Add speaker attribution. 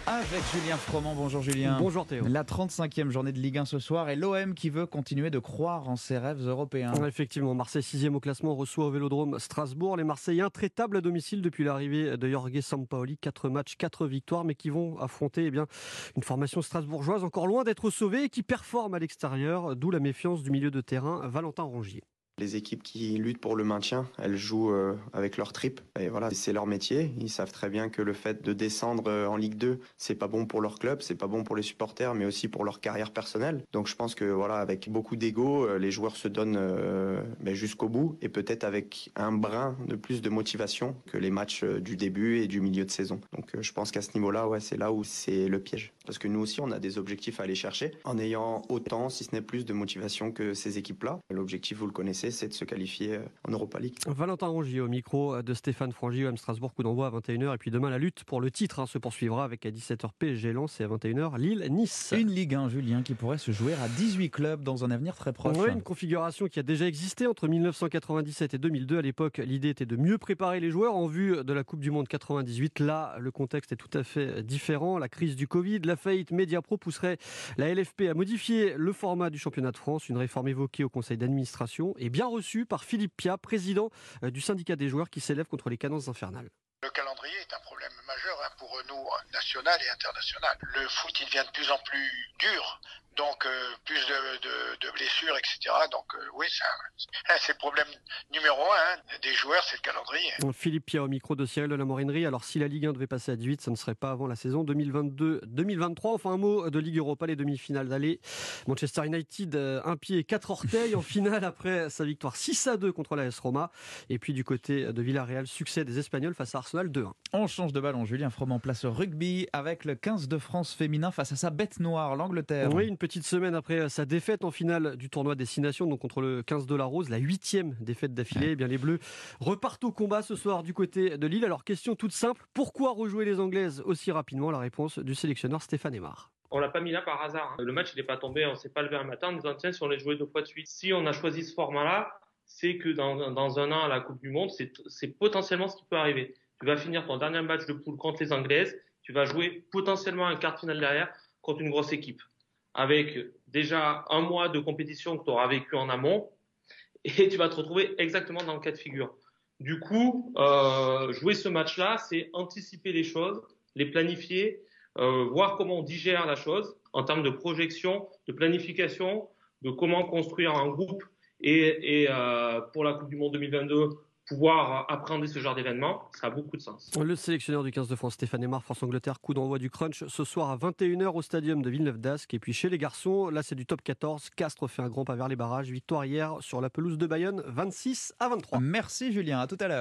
Speaker 1: Avec Julien Froment. Bonjour Julien.
Speaker 2: Bonjour Théo.
Speaker 1: La 35e journée de Ligue 1 ce soir et l'OM qui veut continuer de croire en ses rêves européens.
Speaker 2: Effectivement, Marseille 6e au classement reçoit au Vélodrome Strasbourg. Les Marseillais intraitables à domicile depuis l'arrivée de Jorge Sampaoli. 4 matchs, 4 victoires, mais qui vont affronter une formation strasbourgeoise encore loin d'être sauvée et qui performe à l'extérieur, d'où la méfiance du milieu de terrain Valentin Rongier.
Speaker 3: Les équipes qui luttent pour le maintien, elles jouent avec leur tripes. Et voilà, c'est leur métier. Ils savent très bien que le fait de descendre en Ligue 2, c'est pas bon pour leur club, c'est pas bon pour les supporters, mais aussi pour leur carrière personnelle. Donc je pense que voilà, avec beaucoup d'ego, les joueurs se donnent jusqu'au bout et peut-être avec un brin de plus de motivation que les matchs du début et du milieu de saison. Donc je pense qu'à ce niveau-là, c'est là où c'est le piège. Parce que nous aussi, on a des objectifs à aller chercher en ayant autant, si ce n'est plus, de motivation que ces équipes-là. L'objectif, vous le connaissez, c'est de se qualifier en Europa League.
Speaker 2: Valentin Rongier au micro de Stéphane Frangy, OM Strasbourg, coup d'envoi à 21h. Et puis demain, la lutte pour le titre se poursuivra avec à 17h PSG Lens et à 21h Lille-Nice.
Speaker 1: Une Ligue 1, Julien, qui pourrait se jouer à 18 clubs dans un avenir très proche.
Speaker 2: Oui, une configuration qui a déjà existé entre 1997 et 2002. À l'époque, l'idée était de mieux préparer les joueurs en vue de la Coupe du Monde 98. Là, le contexte est tout à fait différent. La crise du Covid, la faillite Mediapro pousserait la LFP à modifier le format du championnat de France. Une réforme évoquée au conseil d'administration et bien reçue par Philippe Piat, président du syndicat des joueurs qui s'élève contre les cadences infernales.
Speaker 4: Le calendrier est un problème majeur pour nous, national et international. Le foot, il devient de plus en plus dur, donc plus de blessures, etc. Donc oui, c'est le problème numéro un des joueurs, c'est le calendrier.
Speaker 2: Philippe Piat au micro de Cyril de la Morinerie. Alors si la Ligue 1 devait passer à 18, ça ne serait pas avant la saison 2022-2023. Enfin un mot de Ligue Europa, les demi-finales d'aller. Manchester United, un pied et 4 orteils en finale après sa victoire 6-2 contre l'AS Roma. Et puis du côté de Villarreal, succès des Espagnols face à Arsenal 2-1.
Speaker 1: On change de ballon, Julien Froment place au rugby avec le 15 de France féminin face à sa bête noire, l'Angleterre.
Speaker 2: Oui, une petite semaine après sa défaite en finale du tournoi Destination, donc contre le 15 de la Rose, la 8e défaite d'affilée. Eh bien, les Bleus repartent au combat ce soir du côté de Lille. Alors question toute simple, pourquoi rejouer les Anglaises aussi rapidement? La réponse du sélectionneur Stéphane Aimard.
Speaker 5: On l'a pas mis là par hasard. Le match il n'est pas tombé, on s'est pas levé un matin en disant tiens si on les jouait 2 fois de suite. Si on a choisi ce format-là, c'est que dans un an à la Coupe du Monde, c'est potentiellement ce qui peut arriver. Tu vas finir ton dernier match de poule contre les Anglaises, tu vas jouer potentiellement un quart de finale derrière contre une grosse équipe. Avec déjà un mois de compétition que tu auras vécu en amont, et tu vas te retrouver exactement dans le cas de figure. Du coup, jouer ce match-là, c'est anticiper les choses, les planifier, voir comment on digère la chose en termes de projection, de planification, de comment construire un groupe et pour la Coupe du Monde 2022, pouvoir appréhender ce genre d'événement, ça a beaucoup de sens.
Speaker 2: Le sélectionneur du 15 de France, Stéphane Aimard, France-Angleterre, coup d'envoi du crunch ce soir à 21h au stadium de Villeneuve-d'Ascq. Et puis chez les garçons, là c'est du top 14. Castres fait un grand pas vers les barrages. Victoire hier sur la pelouse de Bayonne, 26-23.
Speaker 1: Merci Julien, à tout à l'heure.